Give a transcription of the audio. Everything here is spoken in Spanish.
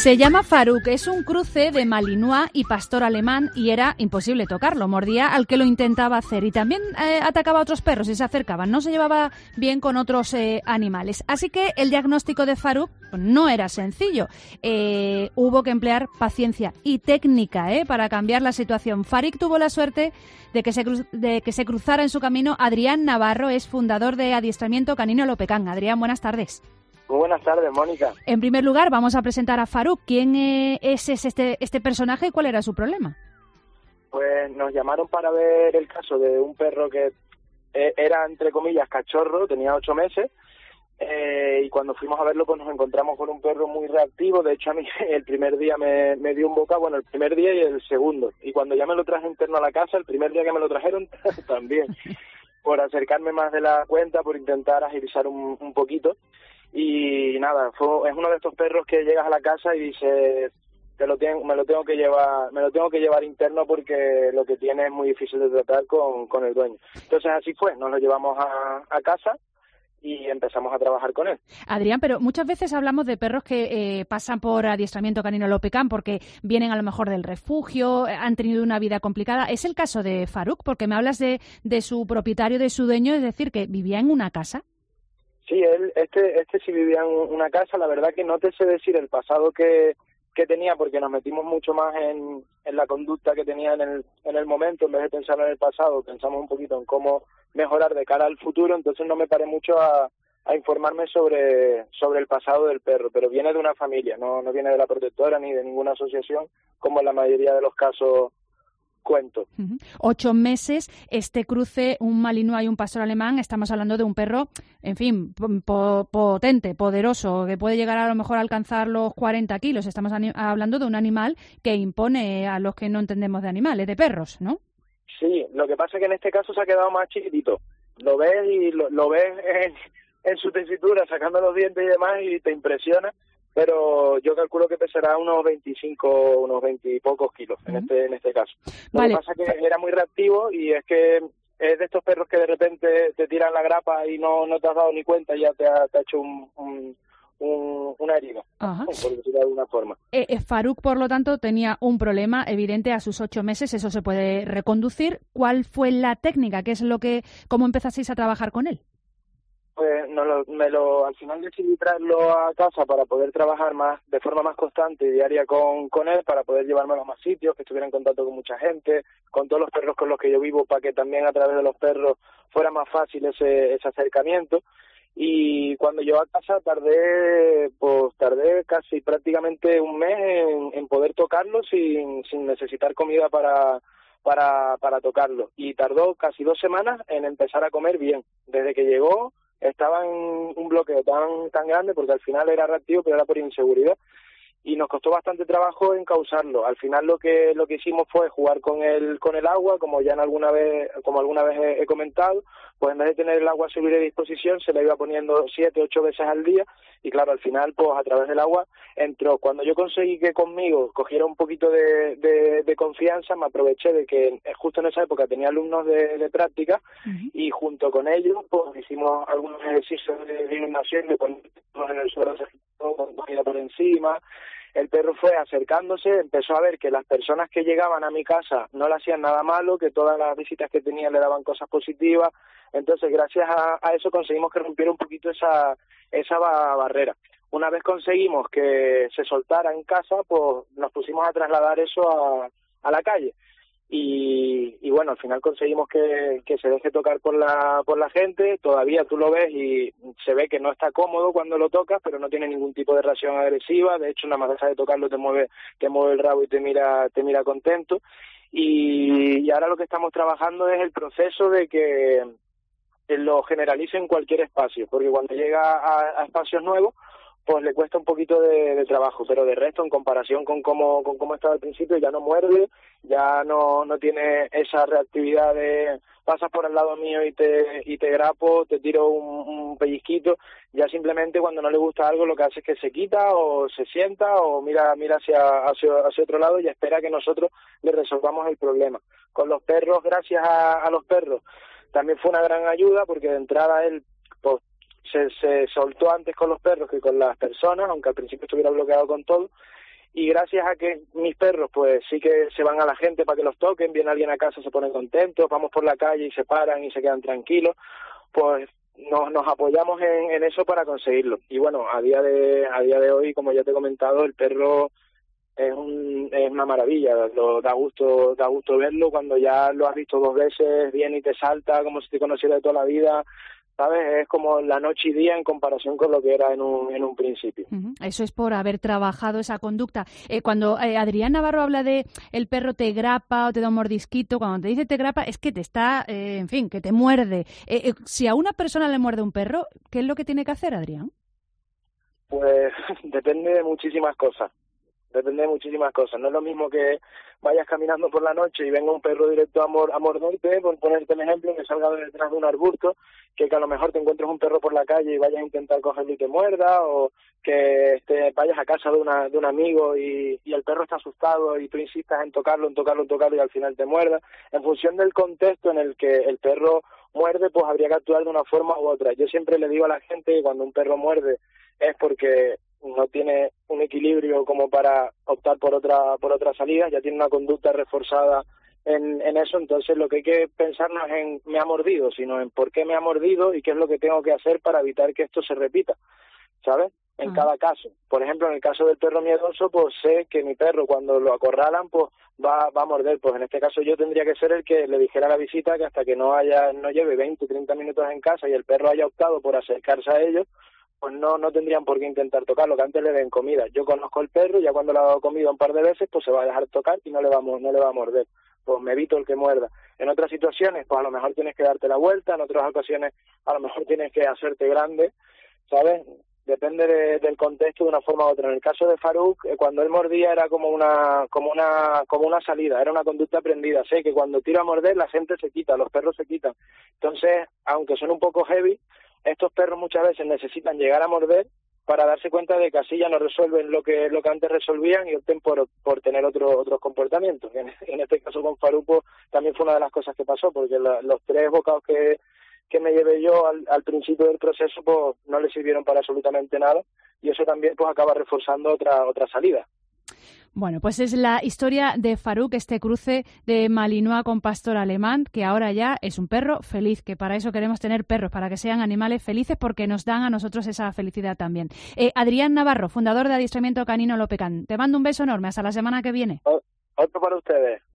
Se llama Farouk, es un cruce de malinois y pastor alemán y era imposible tocarlo, mordía al que lo intentaba hacer y también atacaba a otros perros y se acercaban, no se llevaba bien con otros animales. Así que el diagnóstico de Farouk no era sencillo, hubo que emplear paciencia y técnica para cambiar la situación. Farouk tuvo la suerte de que se cruzara en su camino Adrián Navarro, es fundador de Adiestramiento Canino Lopecán. Adrián, buenas tardes. Muy buenas tardes, Mónica. En primer lugar, vamos a presentar a Farouk. ¿Quién es este personaje y cuál era su problema? Pues nos llamaron para ver el caso de un perro que era, entre comillas, cachorro, tenía 8 meses, y cuando fuimos a verlo pues nos encontramos con un perro muy reactivo. De hecho, a mí el primer día me dio un bocado, bueno, el primer día y el segundo. Y cuando ya me lo traje interno a la casa, el primer día que me lo trajeron también, por acercarme más de la cuenta, por intentar agilizar un poquito. Y nada, es uno de estos perros que llegas a la casa y dices, me lo tengo que llevar interno porque lo que tiene es muy difícil de tratar con el dueño. Entonces así fue, nos lo llevamos a casa y empezamos a trabajar con él. Adrián, pero muchas veces hablamos de perros que pasan por Adiestramiento Canino Lopecán porque vienen a lo mejor del refugio, han tenido una vida complicada. ¿Es el caso de Farouk? Porque me hablas de su propietario, de su dueño, es decir, que vivía en una casa. Sí, este sí vivía en una casa. La verdad que no te sé decir el pasado que tenía, porque nos metimos mucho más en la conducta que tenía en el momento. En vez de pensar en el pasado, pensamos un poquito en cómo mejorar de cara al futuro. Entonces no me paré mucho a informarme sobre el pasado del perro, pero viene de una familia, no viene de la protectora ni de ninguna asociación, como en la mayoría de los casos cuento. 8 meses, este cruce, un malinois y un pastor alemán, estamos hablando de un perro, en fin, potente, poderoso, que puede llegar a lo mejor a alcanzar los 40 kilos. Estamos hablando de un animal que impone a los que no entendemos de animales, de perros, ¿no? Sí, lo que pasa es que en este caso se ha quedado más chiquitito. Lo ves y lo ves en su tesitura, sacando los dientes y demás, y te impresiona. Pero yo calculo que pesará unos 20 y pocos kilos en este caso. Lo que pasa es que era muy reactivo y es que es de estos perros que de repente te tiran la grapa y no te has dado ni cuenta y ya te ha hecho una herida, por decirlo de alguna forma. Farouk, por lo tanto, tenía un problema evidente a sus 8 meses, eso se puede reconducir. ¿Cuál fue la técnica? ¿Cómo empezasteis a trabajar con él? Pues al final decidí traerlo a casa para poder trabajar de forma más constante y diaria con él, para poder llevármelo a más sitios, que estuviera en contacto con mucha gente, con todos los perros con los que yo vivo, para que también a través de los perros fuera más fácil ese acercamiento. Y cuando llegó a casa tardé casi prácticamente un mes en poder tocarlo sin necesitar comida para tocarlo. Y tardó casi 2 semanas en empezar a comer bien. Desde que llegó estaba en un bloqueo tan grande, porque al final era reactivo, pero era por inseguridad, y nos costó bastante trabajo encauzarlo. Al final lo que hicimos fue jugar con el agua, como alguna vez he comentado. Pues en vez de tener el agua a su libre disposición, se la iba poniendo 7, 8 veces al día, y claro, al final pues a través del agua entró. Cuando yo conseguí que conmigo cogiera un poquito de confianza, me aproveché de que justo en esa época tenía alumnos de práctica, y junto con ellos pues hicimos algunos ejercicios de iluminación, de ponernos en el suelo con comida por encima. El perro fue acercándose, empezó a ver que las personas que llegaban a mi casa no le hacían nada malo, que todas las visitas que tenía le daban cosas positivas. Entonces, gracias a eso conseguimos que rompiera un poquito esa barrera. Una vez conseguimos que se soltara en casa, pues nos pusimos a trasladar eso a la calle. Y bueno, al final conseguimos que se deje tocar por la gente. Todavía tú lo ves y se ve que no está cómodo cuando lo tocas, pero no tiene ningún tipo de reacción agresiva. De hecho, nada más deja de tocarlo, te mueve el rabo y te mira contento. Y ahora lo que estamos trabajando es el proceso de que lo generalice en cualquier espacio, porque cuando llega a espacios nuevos, pues le cuesta un poquito de trabajo, pero de resto, en comparación con cómo estaba al principio, ya no muerde, ya no tiene esa reactividad de pasas por al lado mío y te grapo, te tiro un pellizquito. Ya simplemente cuando no le gusta algo, lo que hace es que se quita o se sienta o mira hacia otro lado y espera que nosotros le resolvamos el problema. Con los perros, gracias a los perros, también fue una gran ayuda, porque de entrada él pues se soltó antes con los perros que con las personas, aunque al principio estuviera bloqueado con todo, y gracias a que mis perros pues sí que se van a la gente para que los toquen, viene alguien a casa, se ponen contentos, vamos por la calle y se paran y se quedan tranquilos, pues nos apoyamos en eso para conseguirlo. Y bueno, a día de hoy, como ya te he comentado, el perro es una maravilla, da gusto verlo cuando ya lo has visto 2 veces, viene y te salta como si te conociera de toda la vida, ¿sabes? Es como la noche y día en comparación con lo que era en un principio. Eso es por haber trabajado esa conducta. Cuando Adrián Navarro habla de el perro te grapa o te da un mordisquito, cuando te dice te grapa es que te está, en fin, que te muerde. Si a una persona le muerde un perro, ¿qué es lo que tiene que hacer, Adrián? Pues depende de muchísimas cosas. No es lo mismo que vayas caminando por la noche y venga un perro directo a morderte, por ponerte un ejemplo, que salga de detrás de un arbusto, que a lo mejor te encuentres un perro por la calle y vayas a intentar cogerlo y te muerda, o que vayas a casa de un amigo y el perro está asustado y tú insistas en tocarlo y al final te muerda. En función del contexto en el que el perro muerde, pues habría que actuar de una forma u otra. Yo siempre le digo a la gente que cuando un perro muerde es porque no tiene un equilibrio como para optar por otra salida, ya tiene una conducta reforzada en eso, entonces lo que hay que pensar no es en me ha mordido, sino en por qué me ha mordido y qué es lo que tengo que hacer para evitar que esto se repita, ¿sabes? En cada caso. Por ejemplo, en el caso del perro miedoso, pues sé que mi perro cuando lo acorralan, pues va a morder. Pues en este caso yo tendría que ser el que le dijera a la visita que hasta que no lleve 20, 30 minutos en casa y el perro haya optado por acercarse a ellos, pues no tendrían por qué intentar tocarlo, que antes le den comida. Yo conozco el perro, ya cuando le ha dado comida un par de veces, pues se va a dejar tocar y no le va a morder. Pues me evito el que muerda. En otras situaciones, pues a lo mejor tienes que darte la vuelta, en otras ocasiones a lo mejor tienes que hacerte grande, ¿sabes? Depende del contexto de una forma u otra. En el caso de Faruk, cuando él mordía era como una salida, era una conducta aprendida. Sé que cuando tiro a morder la gente se quita, los perros se quitan. Entonces, aunque son un poco heavy, estos perros muchas veces necesitan llegar a morder para darse cuenta de que así ya no resuelven lo que antes resolvían y opten por tener otros comportamientos. En este caso con Faruk pues, también fue una de las cosas que pasó, porque los 3 bocados que me llevé yo al principio del proceso pues no le sirvieron para absolutamente nada y eso también pues acaba reforzando otra salida. Bueno, pues es la historia de Faruk, este cruce de Malinois con pastor alemán, que ahora ya es un perro feliz, que para eso queremos tener perros, para que sean animales felices, porque nos dan a nosotros esa felicidad también. Adrián Navarro, fundador de Adiestramiento Canino Lopecan, te mando un beso enorme, hasta la semana que viene. Otro para ustedes.